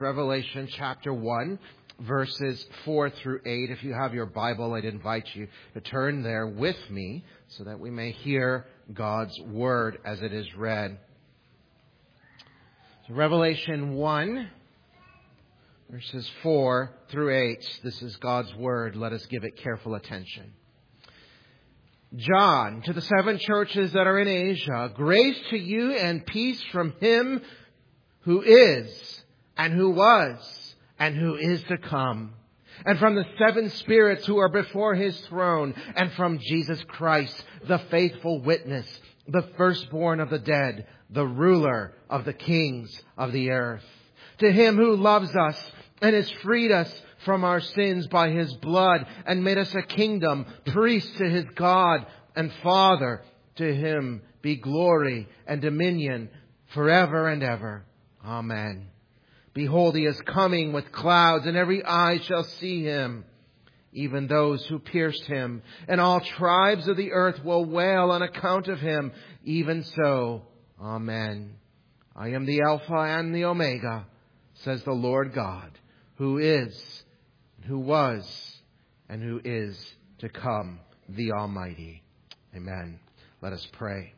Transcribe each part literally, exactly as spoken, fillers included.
Revelation chapter one, verses four through eight. If you have your Bible, I'd invite you to turn there with me so that we may hear God's word as it is read. So Revelation one, verses four through eight. This is God's word. Let us give it careful attention. John, to the seven churches that are in Asia, grace to you and peace from him who is, and who was, and who is to come, and from the seven spirits who are before his throne, and from Jesus Christ, the faithful witness, the firstborn of the dead, the ruler of the kings of the earth. To him who loves us and has freed us from our sins by his blood and made us a kingdom, priests to his God and Father, to him be glory and dominion forever and ever. Amen. Behold, he is coming with clouds, and every eye shall see him, even those who pierced him. And all tribes of the earth will wail on account of him. Even so, Amen. I am the Alpha and the Omega, says the Lord God, who is, who was, and who is to come, the Almighty. Amen. Let us pray.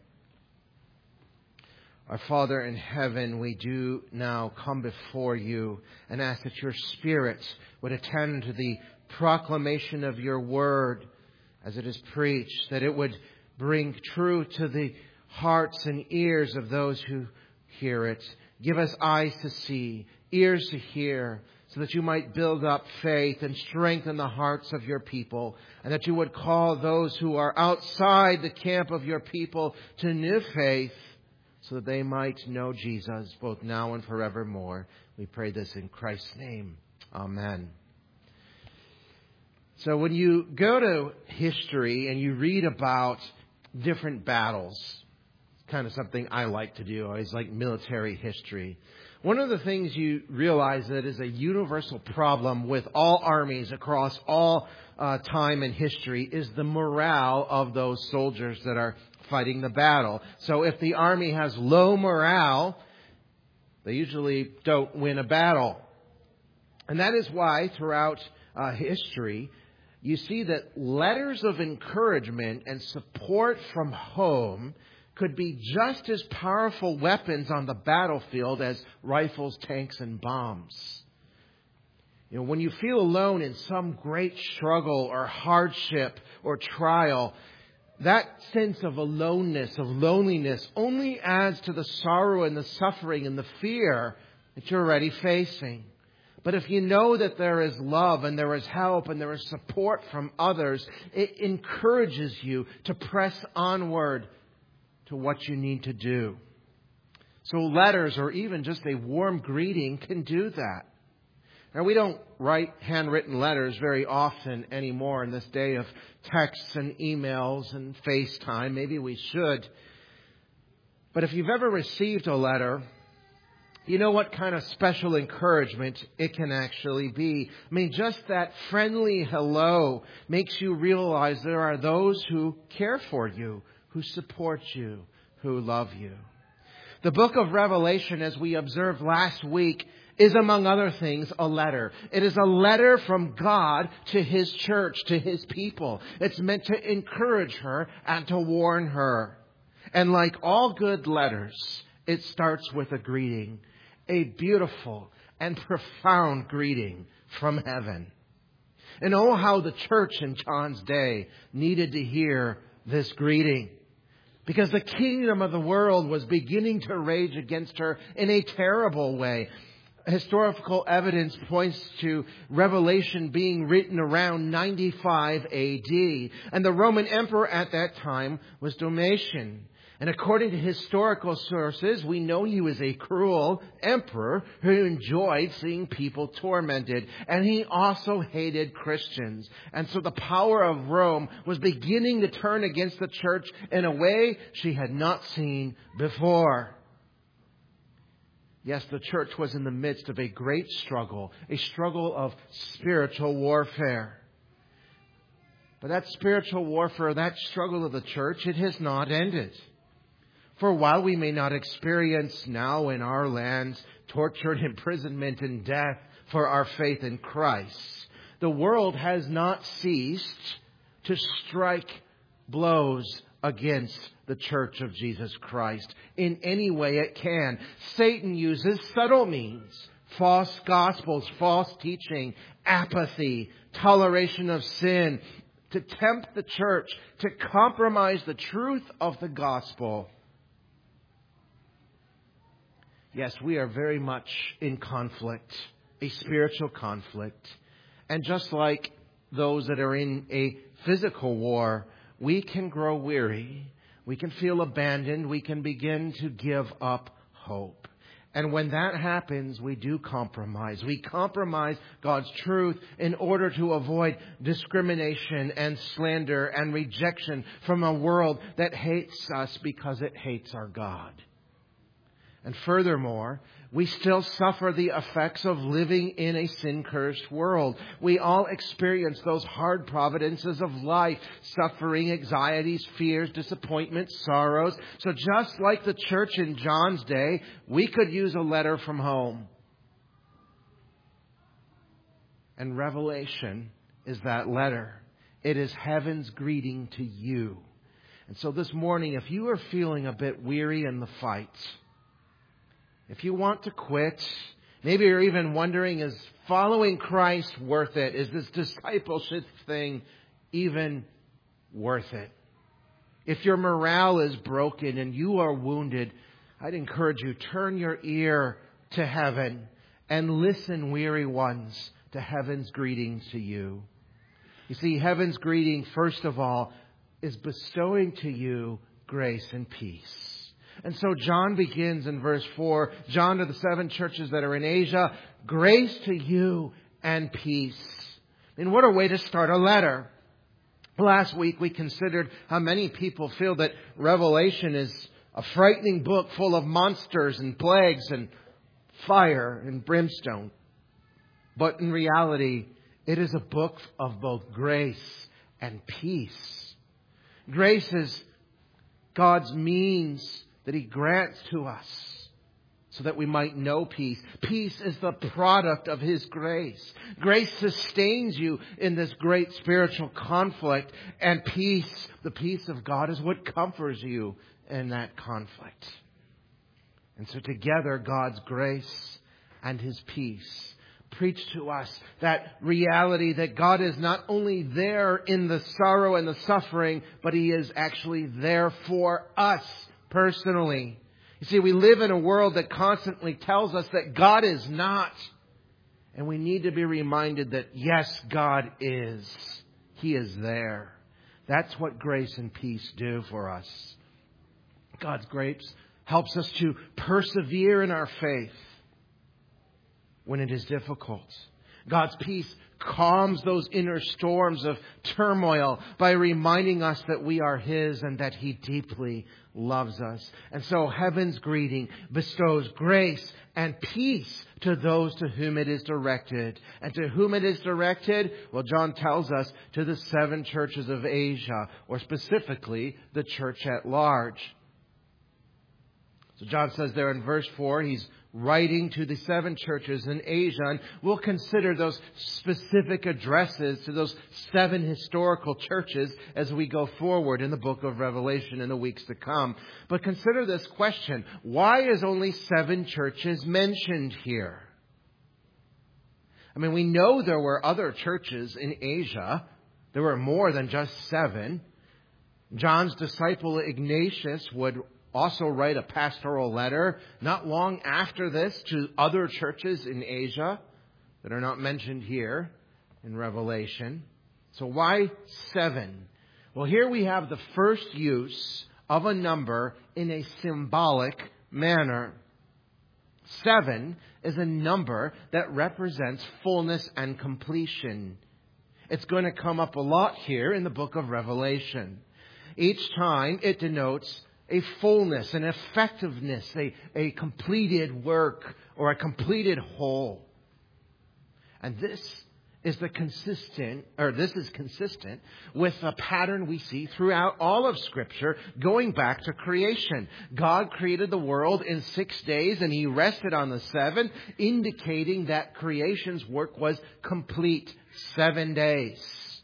Our Father in heaven, we do now come before you and ask that your Spirit would attend to the proclamation of your word as it is preached, that it would bring truth to the hearts and ears of those who hear it. Give us eyes to see, ears to hear, so that you might build up faith and strengthen the hearts of your people, and that you would call those who are outside the camp of your people to new faith, so that they might know Jesus both now and forevermore. We pray this in Christ's name. Amen. So when you go to history and you read about different battles, it's kind of something I like to do. I always like military history. One of the things you realize that is a universal problem with all armies across all uh, time and history is the morale of those soldiers that are fighting the battle. So if the army has low morale, they usually don't win a battle. And that is why throughout uh, history, you see that letters of encouragement and support from home could be just as powerful weapons on the battlefield as rifles, tanks, and bombs. You know, when you feel alone in some great struggle or hardship or trial, that sense of aloneness, of loneliness, only adds to the sorrow and the suffering and the fear that you're already facing. But if you know that there is love and there is help and there is support from others, it encourages you to press onward to what you need to do. So letters or even just a warm greeting can do that. Now, we don't write handwritten letters very often anymore in this day of texts and emails and FaceTime. Maybe we should. But if you've ever received a letter, you know what kind of special encouragement it can actually be. I mean, just that friendly hello makes you realize there are those who care for you, who support you, who love you. The book of Revelation, as we observed last week, is, among other things, a letter. It is a letter from God to his church, to his people. It's meant to encourage her and to warn her. And like all good letters, it starts with a greeting, a beautiful and profound greeting from heaven. And oh, how the church in John's day needed to hear this greeting, because the kingdom of the world was beginning to rage against her in a terrible way. Historical evidence points to Revelation being written around ninety-five A D. And the Roman emperor at that time was Domitian. And according to historical sources, we know he was a cruel emperor who enjoyed seeing people tormented. And he also hated Christians. And so the power of Rome was beginning to turn against the church in a way she had not seen before. Yes, the church was in the midst of a great struggle, a struggle of spiritual warfare. But that spiritual warfare, that struggle of the church, it has not ended. For while we may not experience now in our lands torture and imprisonment and death for our faith in Christ. The world has not ceased to strike blows against the church of Jesus Christ in any way it can. Satan uses subtle means, false gospels, false teaching, apathy, toleration of sin, to tempt the church to compromise the truth of the gospel. Yes, we are very much in conflict, a spiritual conflict. And just like those that are in a physical war, we can grow weary. We can feel abandoned. We can begin to give up hope. And when that happens, we do compromise. We compromise God's truth in order to avoid discrimination and slander and rejection from a world that hates us because it hates our God. And furthermore, we still suffer the effects of living in a sin-cursed world. We all experience those hard providences of life, suffering, anxieties, fears, disappointments, sorrows. So just like the church in John's day, we could use a letter from home. And Revelation is that letter. It is heaven's greeting to you. And so this morning, if you are feeling a bit weary in the fight, if you want to quit, maybe you're even wondering, is following Christ worth it? Is this discipleship thing even worth it? If your morale is broken and you are wounded, I'd encourage you, turn your ear to heaven and listen, weary ones, to heaven's greetings to you. You see, heaven's greeting, first of all, is bestowing to you grace and peace. And so John begins in verse four, John to the seven churches that are in Asia, grace to you and peace. And what a way to start a letter. Last week we considered how many people feel that Revelation is a frightening book full of monsters and plagues and fire and brimstone. But in reality, it is a book of both grace and peace. Grace is God's means that He grants to us so that we might know peace. Peace is the product of His grace. Grace sustains you in this great spiritual conflict. And peace, the peace of God, is what comforts you in that conflict. And so together, God's grace and His peace preach to us that reality that God is not only there in the sorrow and the suffering, but He is actually there for us personally. You see, we live in a world that constantly tells us that God is not. And we need to be reminded that, yes, God is. He is there. That's what grace and peace do for us. God's grace helps us to persevere in our faith when it is difficult. God's peace calms those inner storms of turmoil by reminding us that we are His and that He deeply loves us. And so heaven's greeting bestows grace and peace to those to whom it is directed. And to whom it is directed? Well, John tells us to the seven churches of Asia, or specifically the church at large. So John says there in verse four, he's writing to the seven churches in Asia. And we'll consider those specific addresses to those seven historical churches as we go forward in the book of Revelation in the weeks to come. But consider this question. Why is only seven churches mentioned here? I mean, we know there were other churches in Asia. There were more than just seven. John's disciple Ignatius would also write a pastoral letter not long after this to other churches in Asia that are not mentioned here in Revelation. So why seven? Well, here we have the first use of a number in a symbolic manner. Seven is a number that represents fullness and completion. It's going to come up a lot here in the book of Revelation. Each time it denotes a fullness, an effectiveness, a, a completed work or a completed whole. And this is the consistent, or this is consistent with a pattern we see throughout all of Scripture, going back to creation. God created the world in six days and He rested on the seventh, indicating that creation's work was complete. Seven days.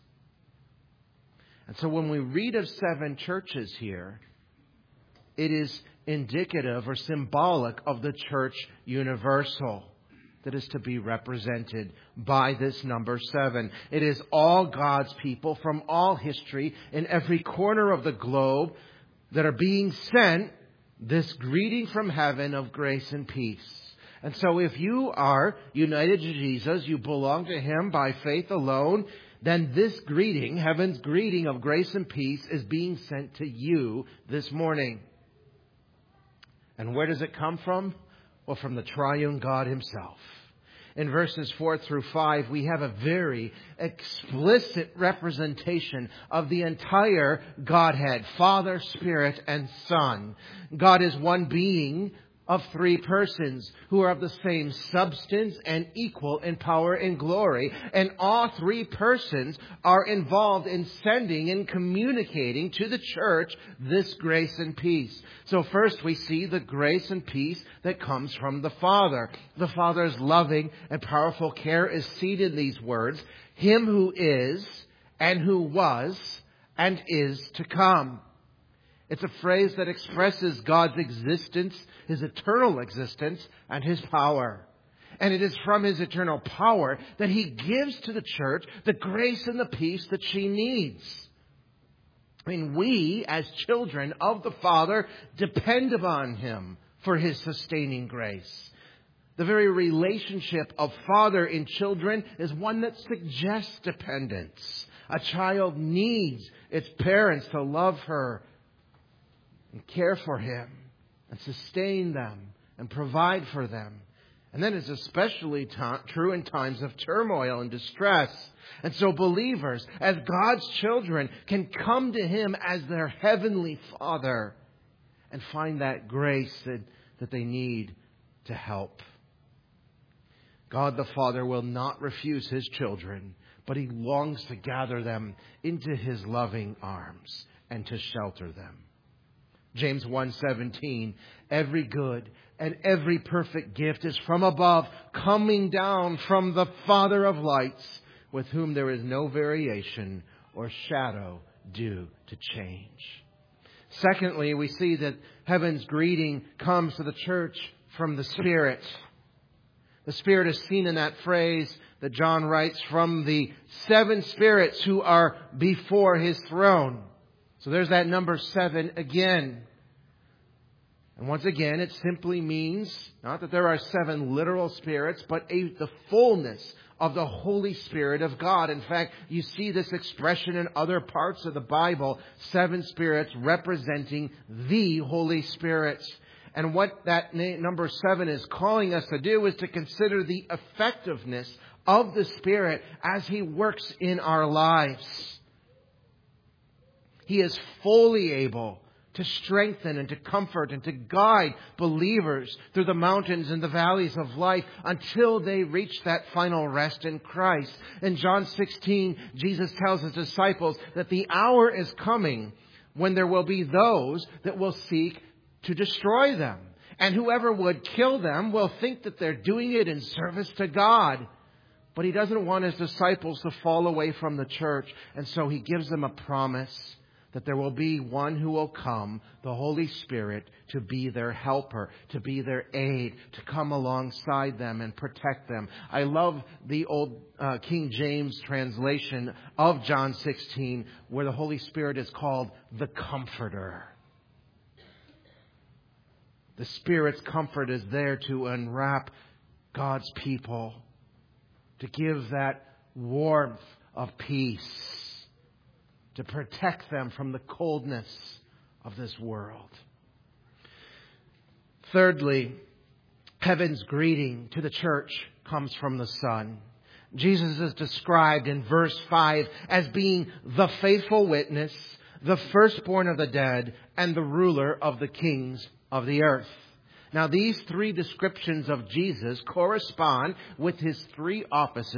And so when we read of seven churches here, it is indicative or symbolic of the church universal that is to be represented by this number seven. It is all God's people from all history in every corner of the globe that are being sent this greeting from heaven of grace and peace. And so if you are united to Jesus, you belong to Him by faith alone, then this greeting, heaven's greeting of grace and peace, is being sent to you this morning. And where does it come from? Well, from the triune God Himself. In verses four through five, we have a very explicit representation of the entire Godhead, Father, Spirit, and Son. God is one being of three persons who are of the same substance and equal in power and glory. And all three persons are involved in sending and communicating to the church this grace and peace. So first we see the grace and peace that comes from the Father. The Father's loving and powerful care is seen in these words, Him who is and who was and is to come. It's a phrase that expresses God's existence, His eternal existence, and His power. And it is from His eternal power that He gives to the church the grace and the peace that she needs. I mean, we, as children of the Father, depend upon Him for His sustaining grace. The very relationship of father and children is one that suggests dependence. A child needs its parents to love her and care for him and sustain them and provide for them. And that is especially ta- true in times of turmoil and distress. And so believers, as God's children, can come to Him as their heavenly Father and find that grace that, that they need to help. God the Father will not refuse His children, but He longs to gather them into His loving arms and to shelter them. James one seventeen, every good and every perfect gift is from above, coming down from the Father of lights, with whom there is no variation or shadow due to change. Secondly, we see that heaven's greeting comes to the church from the Spirit. The Spirit is seen in that phrase that John writes, from the seven spirits who are before His throne. So there's that number seven again. And once again, it simply means not that there are seven literal spirits, but a, the fullness of the Holy Spirit of God. In fact, you see this expression in other parts of the Bible, seven spirits representing the Holy Spirit. And what that number seven is calling us to do is to consider the effectiveness of the Spirit as He works in our lives. He is fully able to strengthen and to comfort and to guide believers through the mountains and the valleys of life until they reach that final rest in Christ. In John sixteen, Jesus tells His disciples that the hour is coming when there will be those that will seek to destroy them. And whoever would kill them will think that they're doing it in service to God. But He doesn't want His disciples to fall away from the church. And so He gives them a promise that there will be one who will come, the Holy Spirit, to be their helper, to be their aid, to come alongside them and protect them. I love the old uh, King James translation of John sixteen, where the Holy Spirit is called the Comforter. The Spirit's comfort is there to enwrap God's people, to give that warmth of peace, to protect them from the coldness of this world. Thirdly, heaven's greeting to the church comes from the Son. Jesus is described in verse five as being the faithful witness, the firstborn of the dead, and the ruler of the kings of the earth. Now, these three descriptions of Jesus correspond with His three offices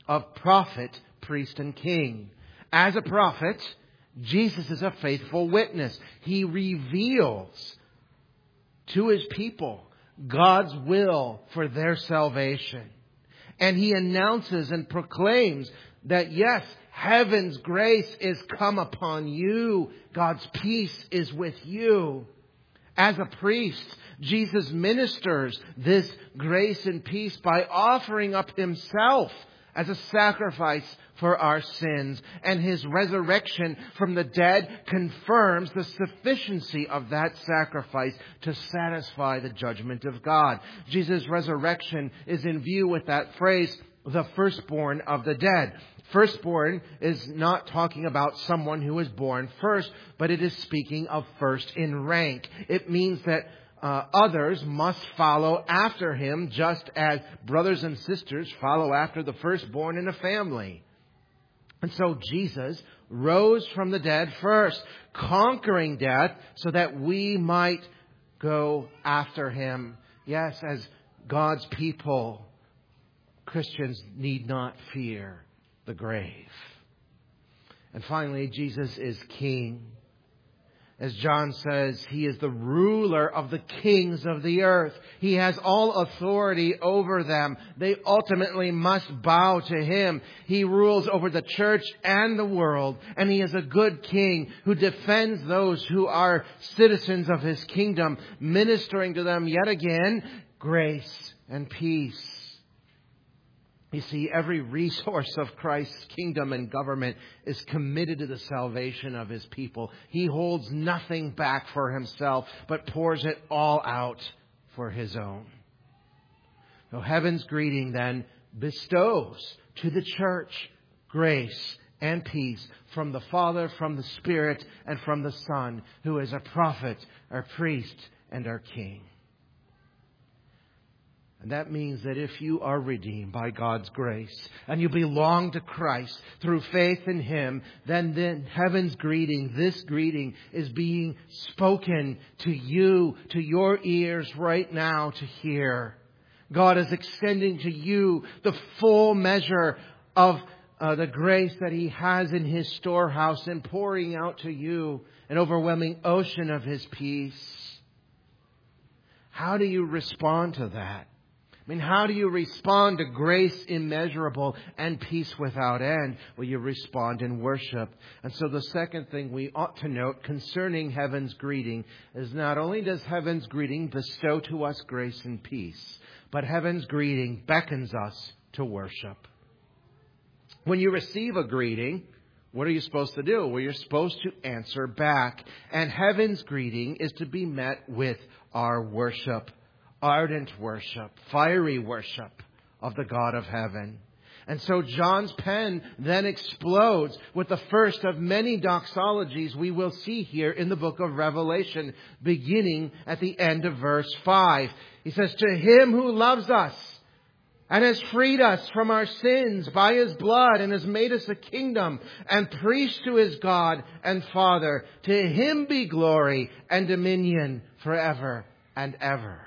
of prophet, priest, and king. As a prophet, Jesus is a faithful witness. He reveals to His people God's will for their salvation. And He announces and proclaims that yes, heaven's grace is come upon you. God's peace is with you. As a priest, Jesus ministers this grace and peace by offering up Himself as a sacrifice for our sins. And His resurrection from the dead confirms the sufficiency of that sacrifice to satisfy the judgment of God. Jesus' resurrection is in view with that phrase, the firstborn of the dead. Firstborn is not talking about someone who is born first, but it is speaking of first in rank. It means that uh, others must follow after him, just as brothers and sisters follow after the firstborn in a family. And so Jesus rose from the dead first, conquering death so that we might go after Him. Yes, as God's people, Christians need not fear the grave. And finally, Jesus is King. As John says, He is the ruler of the kings of the earth. He has all authority over them. They ultimately must bow to Him. He rules over the church and the world. And He is a good King who defends those who are citizens of His kingdom, ministering to them yet again grace and peace. You see, every resource of Christ's kingdom and government is committed to the salvation of His people. He holds nothing back for Himself, but pours it all out for His own. So heaven's greeting then bestows to the church grace and peace from the Father, from the Spirit, and from the Son, who is a prophet, our priest, and our King. And that means that if you are redeemed by God's grace and you belong to Christ through faith in Him, then, then heaven's greeting, this greeting is being spoken to you, to your ears right now to hear. God is extending to you the full measure of uh, the grace that He has in His storehouse and pouring out to you an overwhelming ocean of His peace. How do you respond to that? I mean, how do you respond to grace immeasurable and peace without end? Well, you respond in worship. And so the second thing we ought to note concerning heaven's greeting is not only does heaven's greeting bestow to us grace and peace, but heaven's greeting beckons us to worship. When you receive a greeting, what are you supposed to do? Well, you're supposed to answer back. And heaven's greeting is to be met with our worship. Ardent worship, fiery worship of the God of heaven. And so John's pen then explodes with the first of many doxologies we will see here in the book of Revelation, beginning at the end of verse five. He says, "To Him who loves us and has freed us from our sins by His blood and has made us a kingdom and priest to His God and Father, to Him be glory and dominion forever and ever."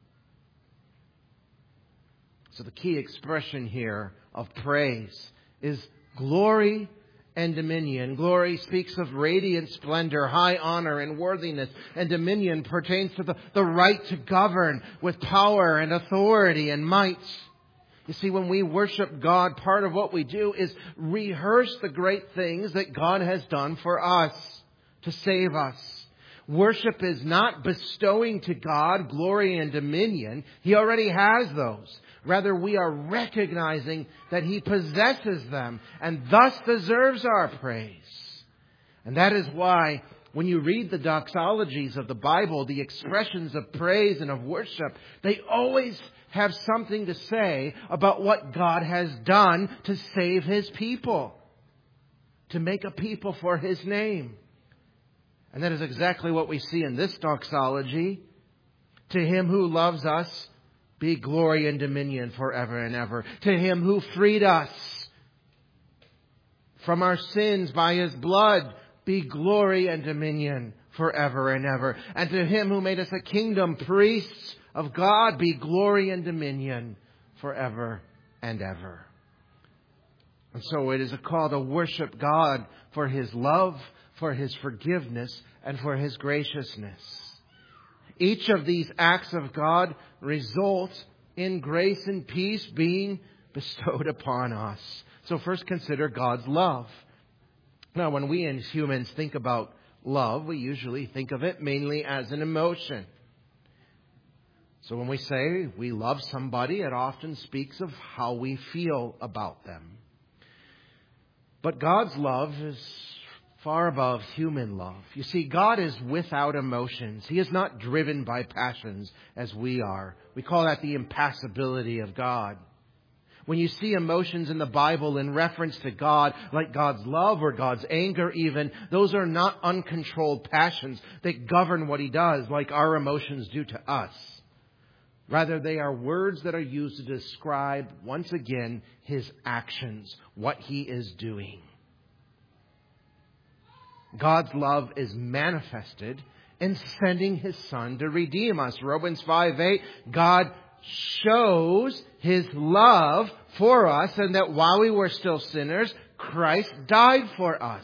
So the key expression here of praise is glory and dominion. Glory speaks of radiant splendor, high honor and worthiness. And dominion pertains to the, the right to govern with power and authority and might. You see, when we worship God, part of what we do is rehearse the great things that God has done for us to save us. Worship is not bestowing to God glory and dominion. He already has those. Rather, we are recognizing that He possesses them and thus deserves our praise. And that is why when you read the doxologies of the Bible, the expressions of praise and of worship, they always have something to say about what God has done to save His people, to make a people for His name. And that is exactly what we see in this doxology. To Him who loves us be glory and dominion forever and ever. To Him who freed us from our sins by His blood be glory and dominion forever and ever. And to Him who made us a kingdom, priests of God, be glory and dominion forever and ever. And so it is a call to worship God for His love, for His forgiveness, and for His graciousness. Each of these acts of God result in grace and peace being bestowed upon us. So first consider God's love. Now, when we as humans think about love, we usually think of it mainly as an emotion. So when we say we love somebody, it often speaks of how we feel about them. But God's love is far above human love. You see, God is without emotions. He is not driven by passions as we are. We call that the impassibility of God. When you see emotions in the Bible in reference to God, like God's love or God's anger even, those are not uncontrolled passions that govern what He does like our emotions do to us. Rather, they are words that are used to describe, once again, His actions, what He is doing. God's love is manifested in sending His Son to redeem us. Romans five eight, God shows His love for us, and that while we were still sinners, Christ died for us.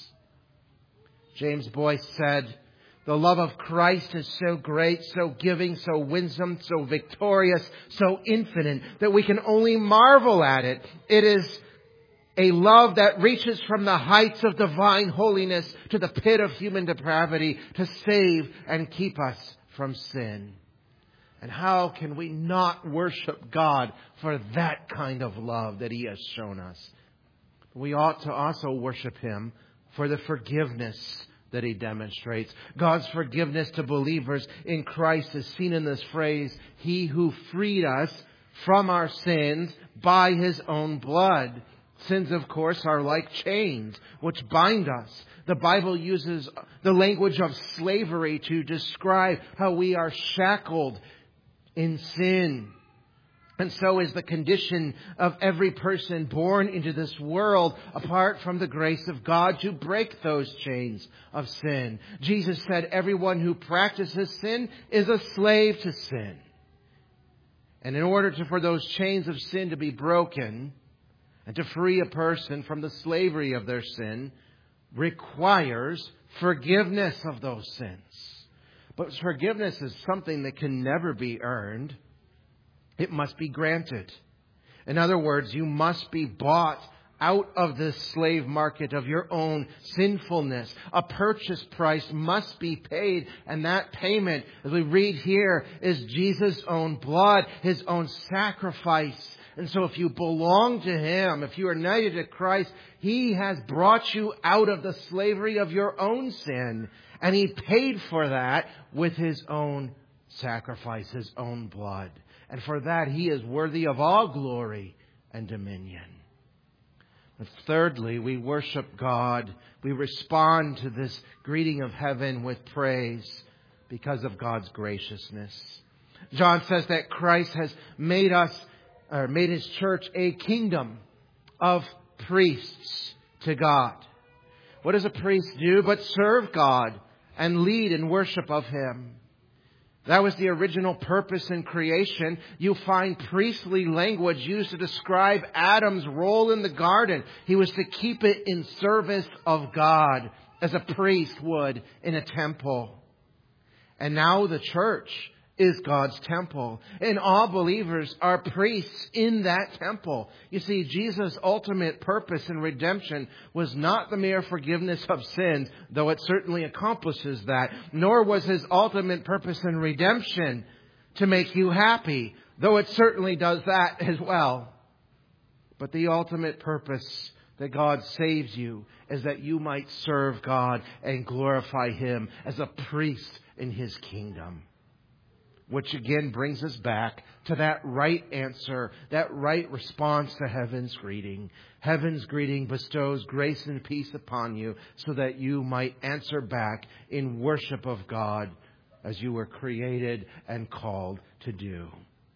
James Boyce said, the love of Christ is so great, so giving, so winsome, so victorious, so infinite, that we can only marvel at it. It is a love that reaches from the heights of divine holiness to the pit of human depravity to save and keep us from sin. And how can we not worship God for that kind of love that He has shown us? We ought to also worship Him for the forgiveness that He demonstrates. God's forgiveness to believers in Christ is seen in this phrase, He who freed us from our sins by His own blood. Sins, of course, are like chains which bind us. The Bible uses the language of slavery to describe how we are shackled in sin. And so is the condition of every person born into this world apart from the grace of God to break those chains of sin. Jesus said everyone who practices sin is a slave to sin. And in order to, for those chains of sin to be broken and to free a person from the slavery of their sin requires forgiveness of those sins. But forgiveness is something that can never be earned. It must be granted. In other words, you must be bought out of this slave market of your own sinfulness. A purchase price must be paid, and that payment, as we read here, is Jesus' own blood, His own sacrifice. And so if you belong to Him, if you are united to Christ, He has brought you out of the slavery of your own sin, and He paid for that with His own sacrifice, His own blood. And for that, He is worthy of all glory and dominion. And thirdly, we worship God. We respond to this greeting of heaven with praise because of God's graciousness. John says that Christ has made us, or made His church a kingdom of priests to God. What does a priest do but serve God and lead in worship of Him? That was the original purpose in creation. You find priestly language used to describe Adam's role in the garden. He was to keep it in service of God, as a priest would in a temple. And now the church is God's temple. And all believers are priests in that temple. You see, Jesus' ultimate purpose in redemption was not the mere forgiveness of sins, though it certainly accomplishes that. Nor was His ultimate purpose in redemption to make you happy, though it certainly does that as well. But the ultimate purpose that God saves you is that you might serve God and glorify Him as a priest in His kingdom. Which again brings us back to that right answer, that right response to heaven's greeting. Heaven's greeting bestows grace and peace upon you so that you might answer back in worship of God as you were created and called to do.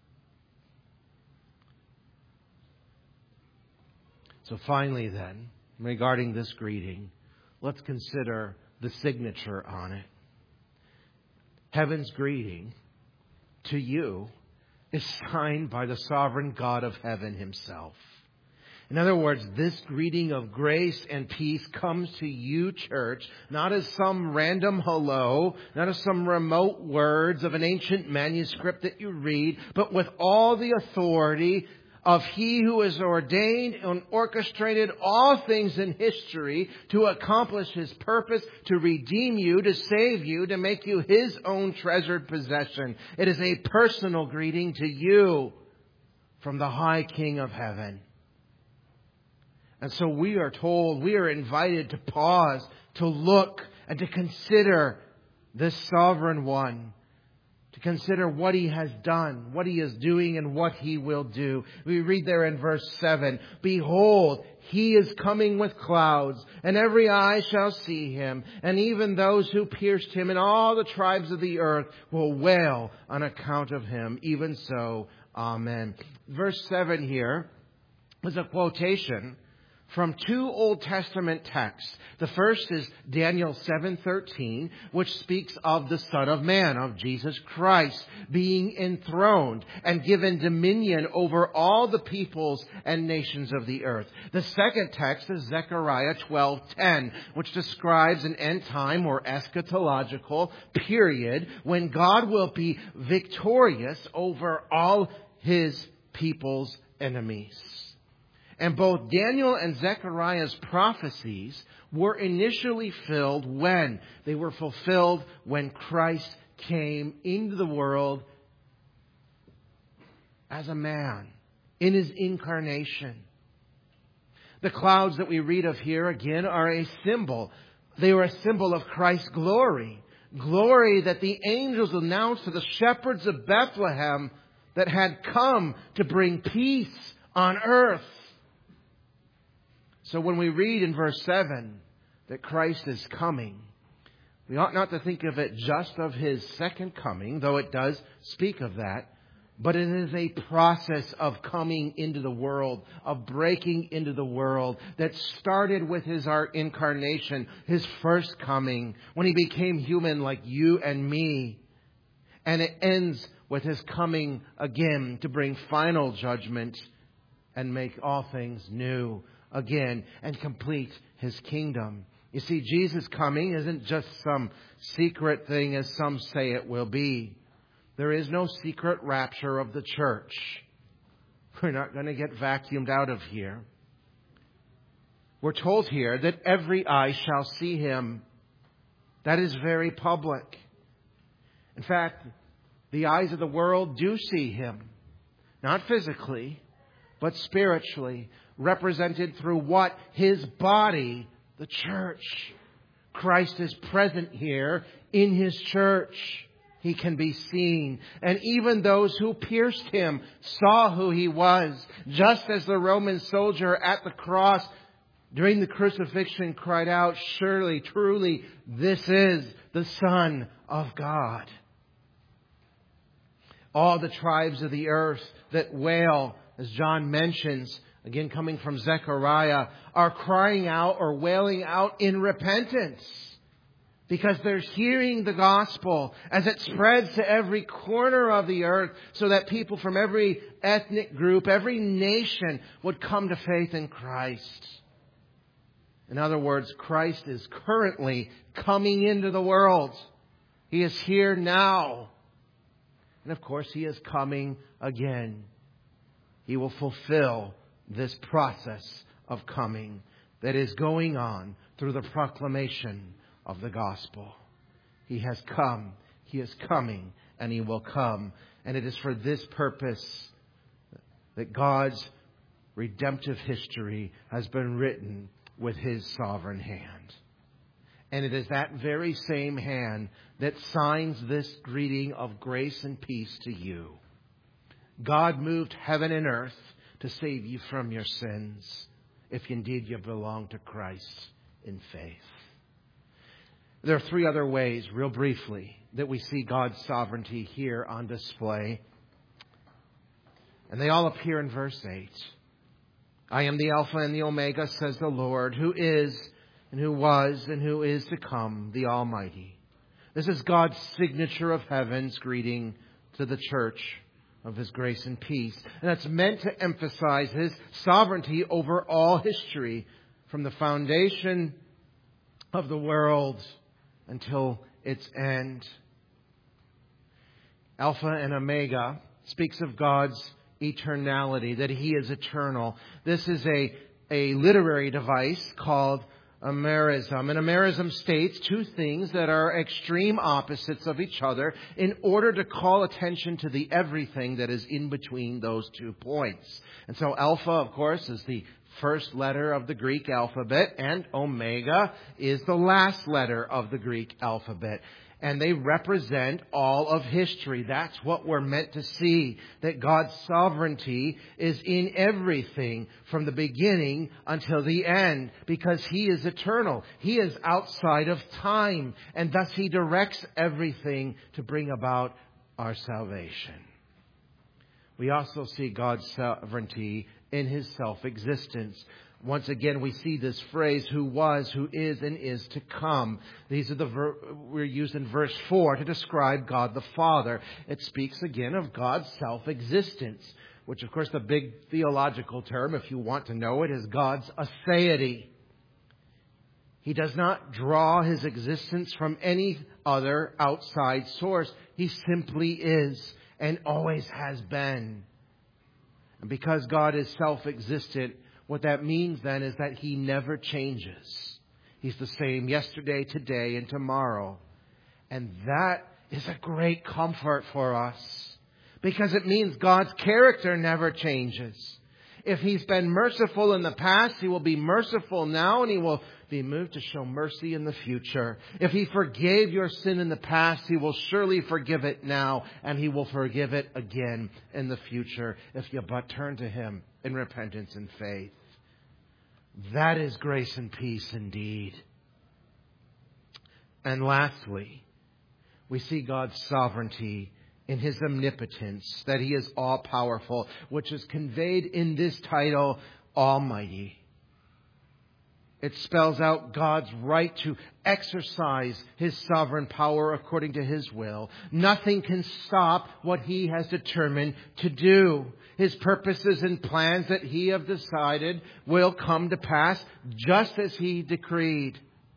So finally then, regarding this greeting, let's consider the signature on it. Heaven's greeting to you is signed by the sovereign God of heaven Himself. In other words, this greeting of grace and peace comes to you, church, not as some random hello, not as some remote words of an ancient manuscript that you read, but with all the authority of He who has ordained and orchestrated all things in history to accomplish His purpose, to redeem you, to save you, to make you His own treasured possession. It is a personal greeting to you from the High King of Heaven. And so we are told, we are invited to pause, to look, and to consider this sovereign one. To consider what He has done, what He is doing, and what He will do. We read there in verse seven, Behold, He is coming with clouds, and every eye shall see Him, and even those who pierced Him, and all the tribes of the earth will wail on account of Him. Even so, Amen. Verse seven here is a quotation from two Old Testament texts. The first is Daniel seven thirteen, which speaks of the Son of Man, of Jesus Christ, being enthroned and given dominion over all the peoples and nations of the earth. The second text is Zechariah twelve ten, which describes an end time or eschatological period when God will be victorious over all His people's enemies. And both Daniel and Zechariah's prophecies were initially filled when? They were fulfilled when Christ came into the world as a man, in His incarnation. The clouds that we read of here, again, are a symbol. They were a symbol of Christ's glory. Glory that the angels announced to the shepherds of Bethlehem that had come to bring peace on earth. So when we read in verse seven that Christ is coming, we ought not to think of it just of His second coming, though it does speak of that, but it is a process of coming into the world, of breaking into the world that started with His incarnation, His first coming, when He became human like you and me. And it ends with His coming again to bring final judgment and make all things new again and complete His kingdom. You see, Jesus' coming isn't just some secret thing as some say it will be. There is no secret rapture of the church. We're not going to get vacuumed out of here. We're told here that every eye shall see Him. That is very public. In fact, the eyes of the world do see Him. Not physically, but spiritually. Represented through what? His body, the church. Christ is present here in His church. He can be seen. And even those who pierced Him saw who He was. Just as the Roman soldier at the cross during the crucifixion cried out, surely, truly, this is the Son of God. All the tribes of the earth that wail, as John mentions, again coming from Zechariah, are crying out or wailing out in repentance because they're hearing the gospel as it spreads to every corner of the earth so that people from every ethnic group, every nation would come to faith in Christ. In other words, Christ is currently coming into the world. He is here now. And of course, He is coming again. He will fulfill this process of coming that is going on through the proclamation of the gospel. He has come, He is coming, and He will come. And it is for this purpose that God's redemptive history has been written with His sovereign hand. And it is that very same hand that signs this greeting of grace and peace to you. God moved heaven and earth to save you from your sins, if indeed you belong to Christ in faith. There are three other ways, real briefly, that we see God's sovereignty here on display. And they all appear in verse eight. I am the Alpha and the Omega, says the Lord, who is and who was and who is to come, the Almighty. This is God's signature of heaven's greeting to the church of His grace and peace. And that's meant to emphasize His sovereignty over all history, from the foundation of the world until its end. Alpha and Omega speaks of God's eternality, that He is eternal. This is a, a literary device called a merism. And a merism states two things that are extreme opposites of each other in order to call attention to the everything that is in between those two points. And so Alpha, of course, is the first letter of the Greek alphabet, and Omega is the last letter of the Greek alphabet. And they represent all of history. That's what we're meant to see, that God's sovereignty is in everything from the beginning until the end, because He is eternal. He is outside of time, and thus He directs everything to bring about our salvation. We also see God's sovereignty in His self-existence. Once again, we see this phrase, who was, who is, and is to come. These are the ver- we're used in verse four to describe God the Father. It speaks again of God's self-existence, which, of course, the big theological term, if you want to know it, is God's aseity. He does not draw His existence from any other outside source. He simply is and always has been. And because God is self-existent, what that means then is that He never changes. He's the same yesterday, today, and tomorrow. And that is a great comfort for us, because it means God's character never changes. If He's been merciful in the past, He will be merciful now, and He will be moved to show mercy in the future. If He forgave your sin in the past, He will surely forgive it now, and He will forgive it again in the future if you but turn to Him in repentance and faith. That is grace and peace indeed. And lastly, we see God's sovereignty in His omnipotence, that He is all-powerful, which is conveyed in this title, Almighty. It spells out God's right to exercise His sovereign power according to His will. Nothing can stop what He has determined to do. His purposes and plans that He has decided will come to pass just as He decreed.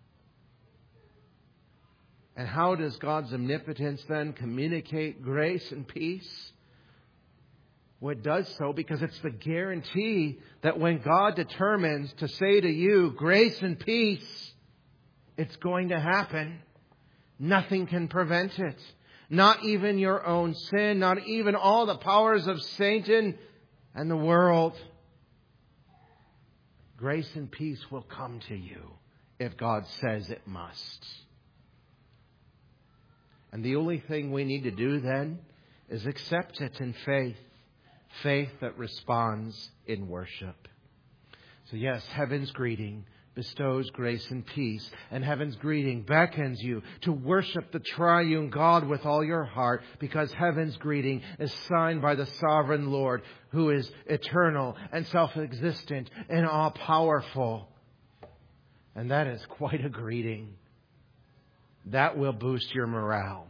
And how does God's omnipotence then communicate grace and peace? Well, it does so because it's the guarantee that when God determines to say to you, grace and peace, it's going to happen. Nothing can prevent it. Not even your own sin, not even all the powers of Satan and the world. Grace and peace will come to you if God says it must. And the only thing we need to do then is accept it in faith. Faith that responds in worship. So yes, heaven's greeting bestows grace and peace. And heaven's greeting beckons you to worship the triune God with all your heart, because heaven's greeting is signed by the sovereign Lord, who is eternal and self-existent and all-powerful. And that is quite a greeting. That will boost your morale.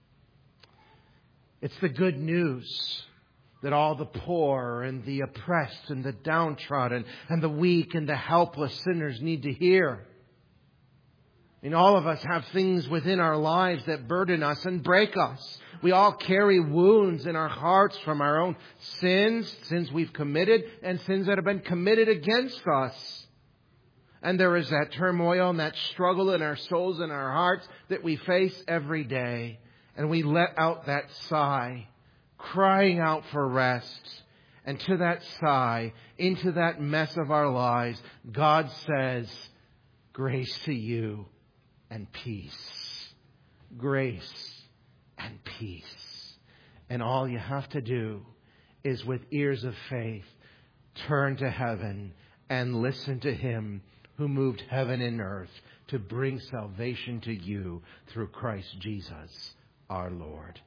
It's the good news that all the poor and the oppressed and the downtrodden and the weak and the helpless sinners need to hear. And all of us have things within our lives that burden us and break us. We all carry wounds in our hearts from our own sins, sins we've committed, and sins that have been committed against us. And there is that turmoil and that struggle in our souls and our hearts that we face every day. And we let out that sigh, crying out for rest. And to that sigh, into that mess of our lives, God says, grace to you and peace. Grace and peace. And all you have to do is, with ears of faith, turn to heaven and listen to Him who moved heaven and earth to bring salvation to you through Christ Jesus our Lord.